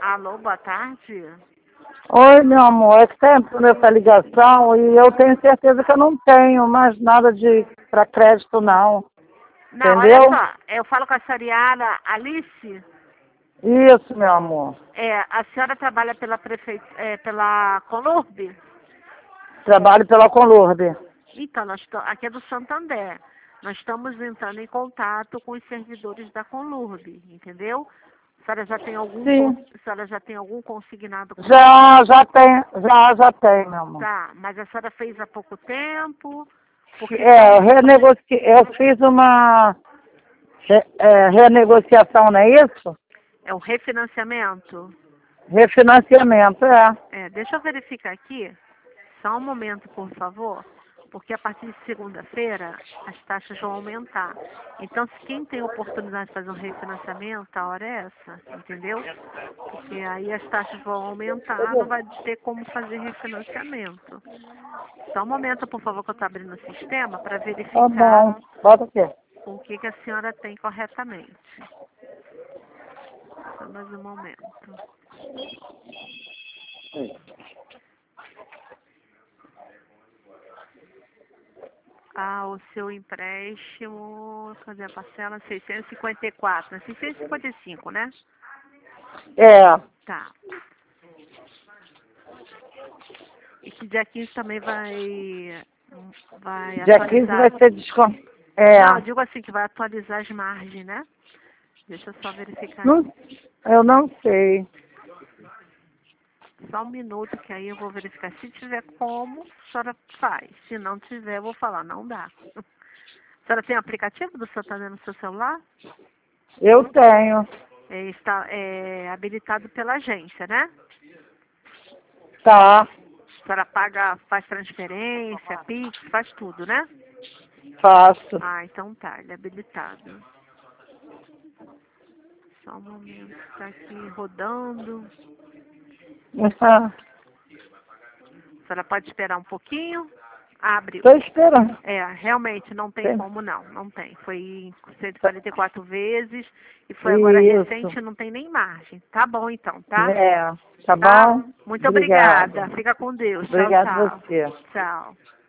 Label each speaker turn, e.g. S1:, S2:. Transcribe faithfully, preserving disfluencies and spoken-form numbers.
S1: Alô, boa tarde.
S2: Oi, meu amor, é que está entrando essa ligação e eu tenho certeza que eu não tenho mais nada de para crédito, não.
S1: Não, olha
S2: Entendeu?
S1: só, eu falo com a senhora Alice.
S2: Isso, meu amor.
S1: É, a senhora trabalha pela prefeita, é, pela Conurb?
S2: Trabalho pela Conurb.
S1: Então, nós to- aqui é do Santander. Nós estamos entrando em contato com os servidores da Conurb, entendeu? A senhora já tem algum, cons-
S2: Sim.
S1: a senhora já tem algum consignado com eles?
S2: Já, já tem, já, já tem, meu amor.
S1: Tá, mas a senhora fez há pouco tempo? Porque
S2: É,
S1: estamos...
S2: renegoci... eu fiz uma re- é, renegociação, não é isso?
S1: É um refinanciamento?
S2: Refinanciamento, é.
S1: É, deixa eu verificar aqui. Só um momento, por favor. Porque a partir de segunda-feira as taxas vão aumentar. Então, se quem tem oportunidade de fazer um refinanciamento, a hora é essa, entendeu? Porque aí as taxas vão aumentar, não vai ter como fazer refinanciamento. Só um momento, por favor, que eu estou abrindo o sistema para
S2: Tá
S1: verificar
S2: bom. Bota aqui.
S1: o que, que a senhora tem corretamente. Só mais um momento. Ah, o seu empréstimo, cadê a parcela? seiscentos e cinquenta e quatro, né? seiscentos e cinquenta e cinco, né?
S2: É.
S1: Tá. E que dia quinze também vai, vai
S2: Dia quinze
S1: atualizar.
S2: vai ser desconto. É.
S1: Não, eu digo assim, que vai atualizar as margens, né? Deixa eu só verificar aqui.
S2: Não, eu não sei.
S1: Só um minuto, que aí eu vou verificar. Se tiver como, a senhora faz. Se não tiver, eu vou falar, não dá. A senhora tem aplicativo do Santander no seu celular?
S2: Eu tenho.
S1: É, está é, habilitado pela agência, né?
S2: Tá.
S1: A senhora paga, faz transferência, Pix, faz tudo, né?
S2: Faço.
S1: Ah, então tá, ele é habilitado. Só um momento, tá aqui rodando.
S2: Estou
S1: A senhora pode esperar um pouquinho. Abre.
S2: esperando.
S1: É, realmente não tem
S2: Tem-
S1: como não, não tem. Foi cento e quarenta e quatro vezes e foi agora
S2: Isso.
S1: recente, não tem nem margem. Tá bom então, tá?
S2: É. Tá
S1: Tá?
S2: bom?
S1: Muito
S2: Obrigada.
S1: obrigada. Fica com Deus. Tchau,
S2: Obrigado
S1: tchau.
S2: você.
S1: Tchau.